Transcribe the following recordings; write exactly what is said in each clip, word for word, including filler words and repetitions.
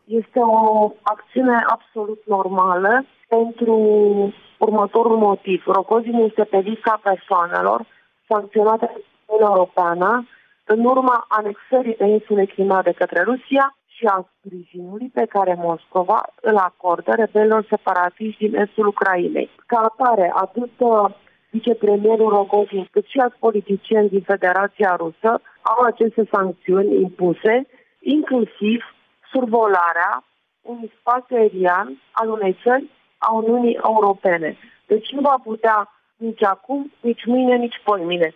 este o acțiune absolut normală pentru următorul motiv. Rogozin este pe lista persoanelor sancționate de Uniunea Europeană în urma anexării peninsulei Crimea de către Rusia și a sprijinului pe care Moscova îl acordă rebelilor separatiști din estul Ucrainei. Ca atare, atât vicepremierul Rogozin cât și alți politicieni din Federația Rusă au aceste sancțiuni impuse, inclusiv survolarea unui spațiu aerian al unei țări a Uniunii Europene. Deci nu va putea nici acum, nici mâine, nici poimine.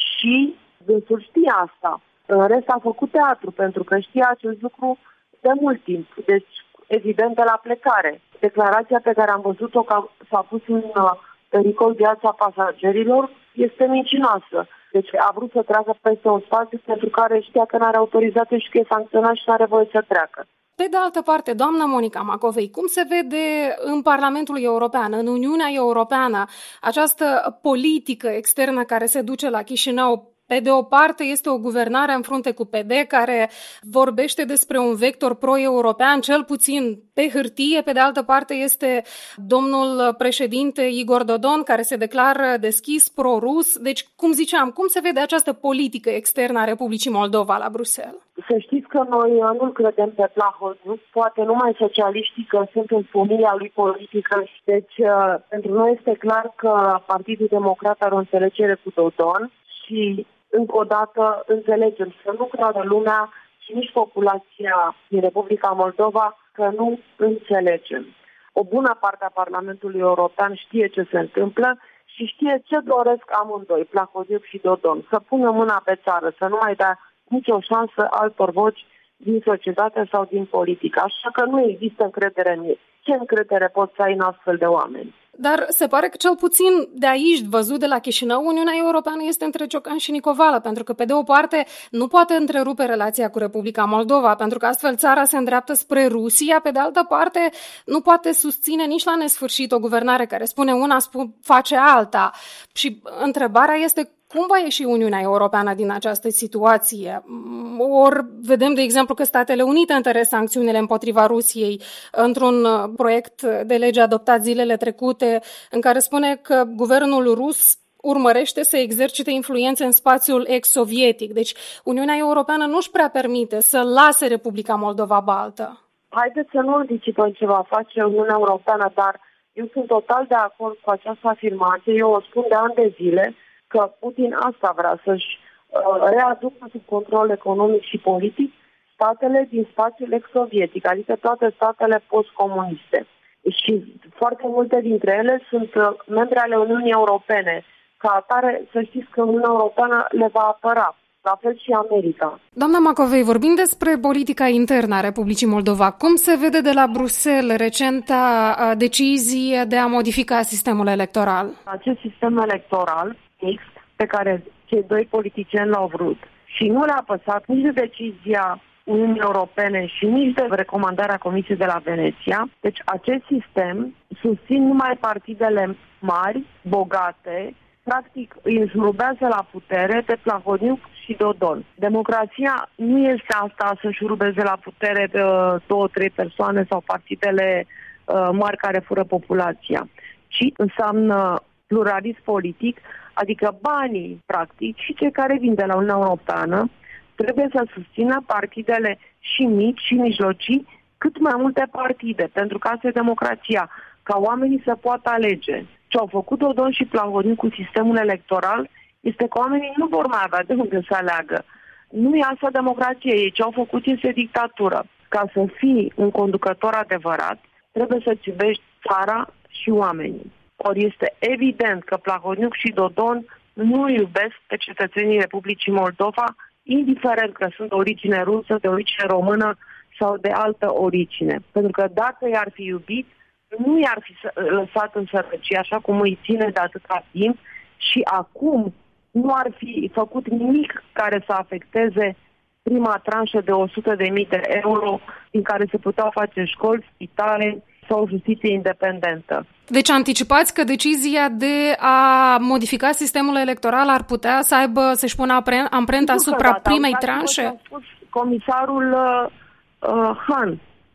Și dânsul știe asta. În rest a făcut teatru, pentru că știa acest lucru de mult timp. Deci, evident, de la plecare. Declarația pe care am văzut-o că s-a pus în pericol viața pasagerilor este mincinoasă. Deci a vrut să treacă peste un spațiu pentru care știa că n-are autorizație și că e sancționat și n-are voie să treacă. Pe de altă parte, doamna Monica Macovei, cum se vede în Parlamentul European, în Uniunea Europeană, această politică externă care se duce la Chișinău? Pe de o parte este o guvernare în frunte cu P D care vorbește despre un vector pro-european, cel puțin pe hârtie. Pe de altă parte este domnul președinte Igor Dodon care se declară deschis pro-rus. Deci, cum ziceam, cum se vede această politică externă a Republicii Moldova la Bruxelles? Să știți că noi nu-l credem pe Plahotniuc, poate numai socialiștii că sunt în familia lui politică. Deci, pentru noi este clar că Partidul Democrat are o înțelegere cu Dodon și încă o dată înțelegem să nu creadă lumea și nici populația din Republica Moldova că nu înțelegem. O bună parte a Parlamentului European știe ce se întâmplă și știe ce doresc amândoi, Plahotniuc și Dodon, să pună mâna pe țară, să nu mai dea nicio șansă altor voci din societate sau din politică. Așa că nu există încredere în ei. Ce încredere poți să ai în astfel de oameni? Dar se pare că cel puțin de aici, văzut de la Chișinău, Uniunea Europeană este între Ciocan și Nicovală, pentru că pe de o parte nu poate întrerupe relația cu Republica Moldova, pentru că astfel țara se îndreaptă spre Rusia, pe de altă parte nu poate susține nici la nesfârșit o guvernare care spune una, spune, face alta. Și întrebarea este cum va ieși Uniunea Europeană din această situație? Ori vedem, de exemplu, că Statele Unite întăresc sancțiunile împotriva Rusiei într-un proiect de lege adoptat zilele trecute, în care spune că guvernul rus urmărește să exercite influențe în spațiul ex-sovietic. Deci Uniunea Europeană nu își prea permite să lase Republica Moldova baltă. Haideți să nu anticipăm ce va face Uniunea Europeană, dar eu sunt total de acord cu această afirmație. Eu o spun de ani de zile că Putin asta vrea, să-și uh, readucă sub control economic și politic statele din spațiul ex-sovietic, adică toate statele postcomuniste. Și foarte multe dintre ele sunt uh, membre ale Uniunii Europene. Ca atare, să știți că Uniunea Europeană le va apăra, la fel și America. Doamna Macovei, vorbind despre politica internă a Republicii Moldova, cum se vede de la Bruxelles recenta uh, decizie de a modifica sistemul electoral? Acest sistem electoral mixt pe care cei doi politicieni l-au vrut și nu le-a păsat nici de decizia Uniunii Europene și nici de recomandarea Comisiei de la Veneția. Deci acest sistem susțin numai partidele mari, bogate, practic îi înșurubează la putere pe Plahotniuc și Dodon. Democrația nu este asta să înșurubeze la putere pe uh, două, trei persoane sau partidele uh, mari care fură populația, ci înseamnă pluralism politic, adică banii, practic, și cei care vin de la Uniunea Europeană trebuie să susțină partidele și mici și mijlocii, cât mai multe partide, pentru că asta e democrația, ca oamenii să poată alege. Ce au făcut Dodon și Plahotniuc cu sistemul electoral este că oamenii nu vor mai avea de unde să aleagă. Nu e asta democrație, ei ce au făcut este dictatură. Ca să fii un conducător adevărat, trebuie să-ți iubești țara și oamenii. Ori este evident că Plahotniuc și Dodon nu iubesc pe cetățenii Republicii Moldova, indiferent că sunt de origine rusă, de origine română sau de altă origine. Pentru că dacă i-ar fi iubit, nu i-ar fi lăsat în sărăcie, așa cum îi ține de atâta timp, și acum nu ar fi făcut nimic care să afecteze prima tranșă de o sută de mii de euro din care se puteau face școli, spitale sau o justiție independentă. Deci anticipați că decizia de a modifica sistemul electoral ar putea să aibă, să-și pună amprenta asupra primei tranșe? A spus comisarul uh, Han.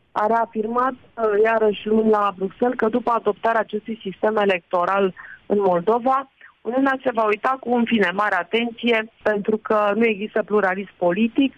a reafirmat iarăși luni la Bruxelles că după adoptarea acestui sistem electoral în Moldova, Uniunea se va uita cu, în fine, mare atenție, pentru că nu există pluralism politic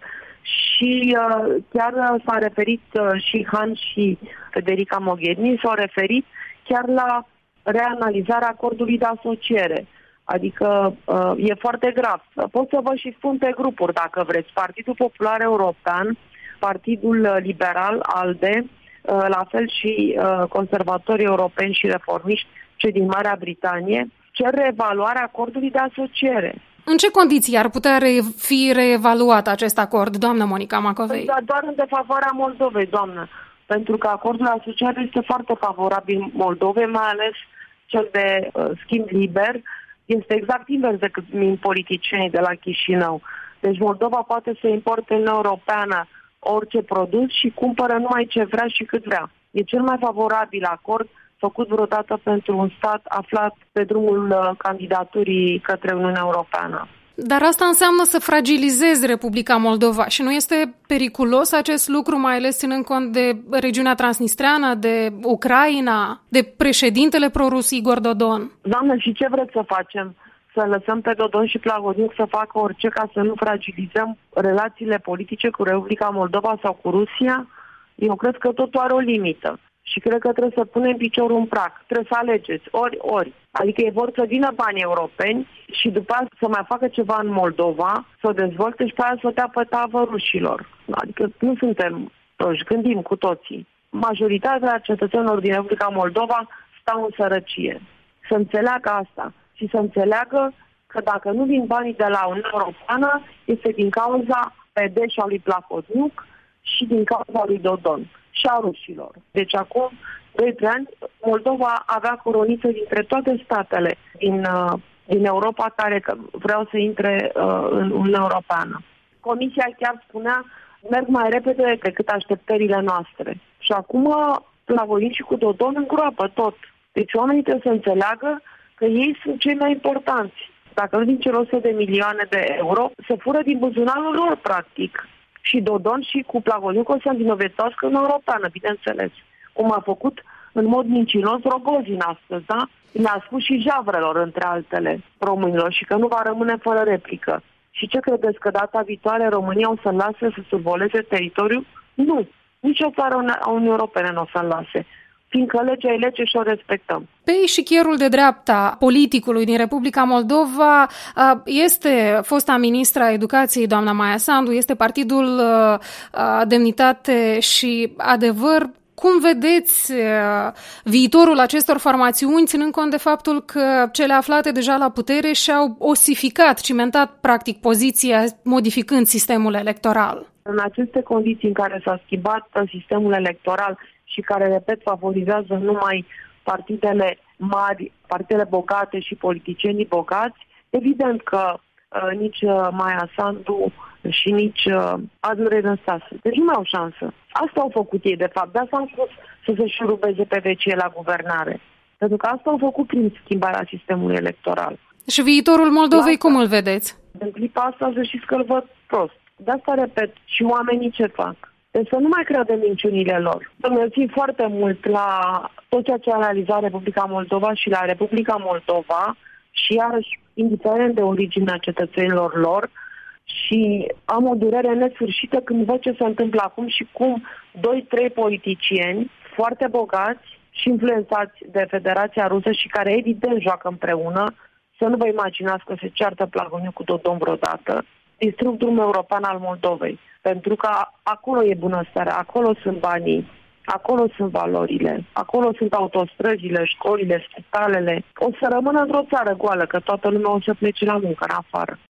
și uh, chiar s-a referit uh, și Han și Federica Mogherini s-au referit chiar la reanalizarea acordului de asociere. Adică uh, e foarte grav. Pot să vă și spun pe grupuri, dacă vreți. Partidul Popular European, Partidul Liberal, ALDE, uh, la fel și uh, conservatorii europeni și reformiști, cei din Marea Britanie, cer reevaluarea acordului de asociere. În ce condiții ar putea re- fi reevaluat acest acord, doamnă Monica Macovei? Da, doar în defavoarea Moldovei, doamnă. Pentru că acordul de asociere este foarte favorabil Moldovei, mai ales cel de uh, schimb liber. Este exact invers decât min politicienii de la Chișinău. Deci Moldova poate să importe în Europeană orice produs și cumpără numai ce vrea și cât vrea. E cel mai favorabil acord făcut vreodată pentru un stat aflat pe drumul candidaturii către Uniunea Europeană. Dar asta înseamnă să fragilizezi Republica Moldova și nu este periculos acest lucru, mai ales ținând cont de regiunea transnistreană, de Ucraina, de președintele prorus Igor Dodon? Doamnă, și ce vreți să facem? Să lăsăm pe Dodon și Plahotniuc să facă orice ca să nu fragilizăm relațiile politice cu Republica Moldova sau cu Rusia? Eu cred că totul are o limită. Și cred că trebuie să punem piciorul în prag. Trebuie să alegeți ori, ori. Adică ei vor să vină banii europeni și după aceea să mai facă ceva în Moldova, să o dezvolte și pe aia să o dea pe tavă rușilor. Adică nu suntem proști, gândim cu toții. Majoritatea cetățenilor din Republica Moldova stau în sărăcie. Să înțeleagă asta și să înțeleagă că dacă nu vin banii de la Uniunea Europeană, este din cauza P D și a lui Plahotniuc și din cauza lui Dodon și a rușilor. Deci acum doi trei ani Moldova avea coroniță dintre toate statele din, uh, din Europa care vreau să intre uh, în Uniunea Europeană. Comisia chiar spunea, merg mai repede decât așteptările noastre. Și acum Plahotniuc și cu Dodon îngroapă tot. Deci oamenii trebuie să înțeleagă că ei sunt cei mai importanți. Dacă nu din cele o sută de milioane de euro, se fură din buzunarul lor, practic. Și Dodon și cu Plahotniuc o să învinovățească în Europeană, bineînțeles. Cum a făcut în mod mincinos Rogozin astăzi, da? Le-a spus și javrelor, între altele, românilor, și că nu va rămâne fără replică. Și ce credeți, că data viitoare România o să-l lase să survoleze teritoriul? Nu. Nici o țară a Uniunii Europene nu o să-l lase. Fiindcă legea e lege și o respectăm. Pe eșichierul de dreapta politicului din Republica Moldova este fosta ministra educației, doamna Maia Sandu, este Partidul Demnitate și Adevăr. Cum vedeți viitorul acestor formațiuni, ținând cont de faptul că cele aflate deja la putere și-au osificat, cimentat practic poziția, modificând sistemul electoral? În aceste condiții în care s-a schimbat sistemul electoral și care, repet, favorizează numai partidele mari, partidele bogate și politicienii bogați, evident că uh, nici uh, Maia Sandu și nici uh, Adu Renăstase. Deci nu mai au șansă. Asta au făcut ei, de fapt. De asta am spus să se șurubeze pe vecie la guvernare. Pentru că asta au făcut prin schimbarea sistemului electoral. Și viitorul Moldovei cum îl vedeți? În clipa asta să știți că îl văd prost. De asta, repet, și oamenii ce fac? Deci să nu mai creadă minciunile lor. Să ne țin foarte mult la tot ceea ce a realizat Republica Moldova și la Republica Moldova și iarăși indiferent de originea cetățenilor lor, și am o durere nesfârșită când văd ce se întâmplă acum și cum doi trei politicieni foarte bogați și influențați de Federația Rusă și care evident joacă împreună, să nu vă imaginați că se ceartă Plahotniuc cu Dodon vreodată, distrug drumul european al Moldovei. Pentru că acolo e bunăstarea, acolo sunt banii, acolo sunt valorile, acolo sunt autostrăzile, școlile, spitalele. O să rămână într-o țară goală, că toată lumea o să plece la muncă în afară.